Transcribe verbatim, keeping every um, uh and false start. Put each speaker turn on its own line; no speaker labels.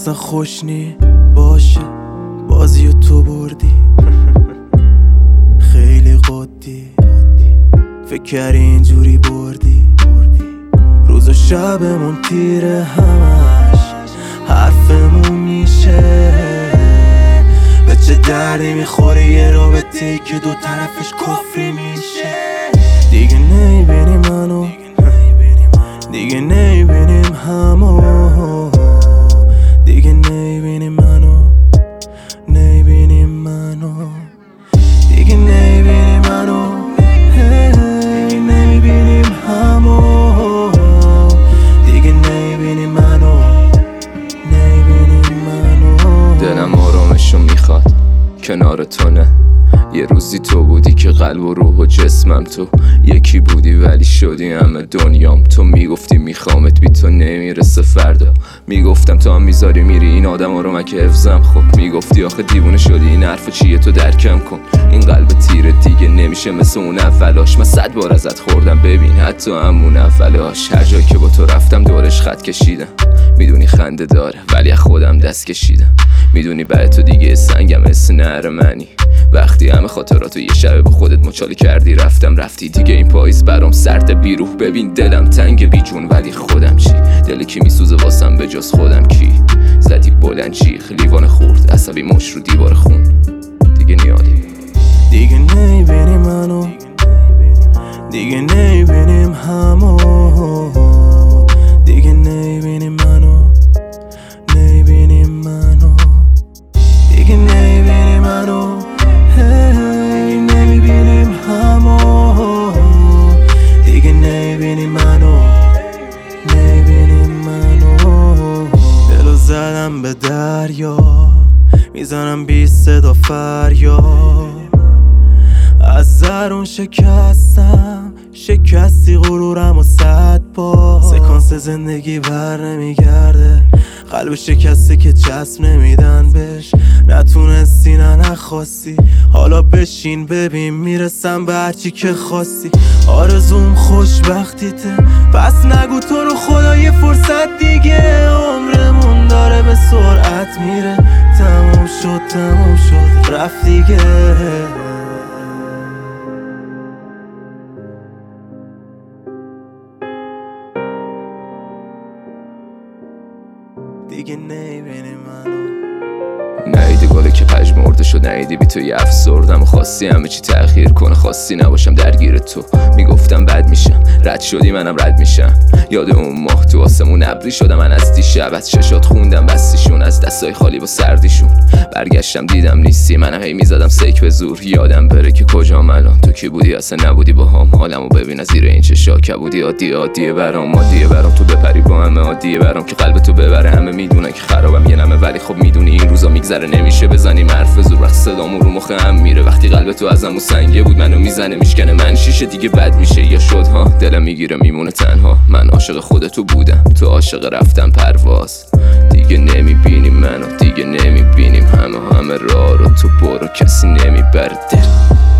اصلا خوش نی باشه بازی و تو بردی خیلی قدی فکر کردی اینجوری بردی روز و شبمون تیره همش حرفمون میشه به چه دردی میخوره یه رابطه‌ای که دو طرفش کفری میشه دیگه نمیبینی منو دیگه نمیبینیم همو دیگه نمیبینیم منو نمیبینیم منو دیگه نمیبینیم منو هی نمیبینیم همو دیگه نمیبینیم منو نمیبینیم منو
دلم آرامشو میخواد کنار تو نه یه روزی تو بودی که قلب و روح و جسمم تو یکی بودی ولی شدی همه دنیام تو میگفتی میخوامت بی تو نمیرسه فردا میگفتم تو هم میذاری میری این آدم رو من که حفظم خب میگفتی آخه دیوونه شدی این حرف چیه تو درکم کن این قلب تیره دیگه نمیشه مثل اون اولاش من صد بار ازت خوردم ببین حتی همون اولاش هر جایی که با تو رفتم دورش خط کشیدم میدونی خنده داره ولی خودم دست کشیدم میدونی برای تو دیگه سنگم اسم نهر منی وقتی همه خاطراتو یه شبه با خودت مچاله کردی رفتم رفتی دیگه این پاییز برام سرد بیروح ببین دلم تنگ بی جون ولی خودم چی دل کی میسوزه واسم به جز خودم کی زدی بلند چیخ لیوان خورد عصبی مش رو دیوار خون دیگه نیالی
دیگه نمیبینی منو دیگه نمیبینیم همو دیگه نمیبینیم منو نمیبینیم منو دیگه نمیبینیم منو هی نمیبینیم همو دیگه نمیبینیم منو نمیبینیم منو دلو زدم به دریا میزنم بی صدا فریاد از درون شکستم شکستی غرورم و صد بار سکانس زندگی بر نمیگرده قلب شکسته که جسم نمیدن بهش نتونستی نه نخواستی حالا بشین ببین میرسم به هرچی که خواستی آرزوم خوشبختیته پس نگو تو رو خدا یه فرصت دیگه عمرمون داره به سرعت میره تموم شد تموم شد رفت دیگه دیگه نمیبینی منو
نیدی گله که پژمرده شد نیدی بی تو یه افسردم و خواستی همه چی تأخیر کنه خواستی نباشم درگیر تو میگفتم بد میشم رد شدی منم رد میشم یاد اون ماه تو آسمون ابری شدم من از دیشب از چشات خوندم بستیشون از دستای خالی و سردیشون برگشتم دیدم نیستی منم هی میزدم سیک به زور یادم بره که کجام الان تو کی بودی اصلا نبودی با هم حالمو ببین از زیر این چشا کبودی عادی عادیه برام عادیه برام تو بپری با همه عادیه برام که قلب تو ببره همه میدونن که خرابم یه نمه ولی خب میدونی این روزا میگذره نمیشه بزنیم حرف زور وقت صدامو رو مخ هم میره وقتی قلب تو ازمو سنگه بود منو میزنه میشکنه من شیشه دیگه بد میشه یا شد ها دلم میگیره میمونه تنها من عاشق خودتو بودم تو عاشق رفتم پرواز دیگه نمیبینیم منو دیگه نمیبینیم همه همه راه رو تو برو کسی نمیبره دل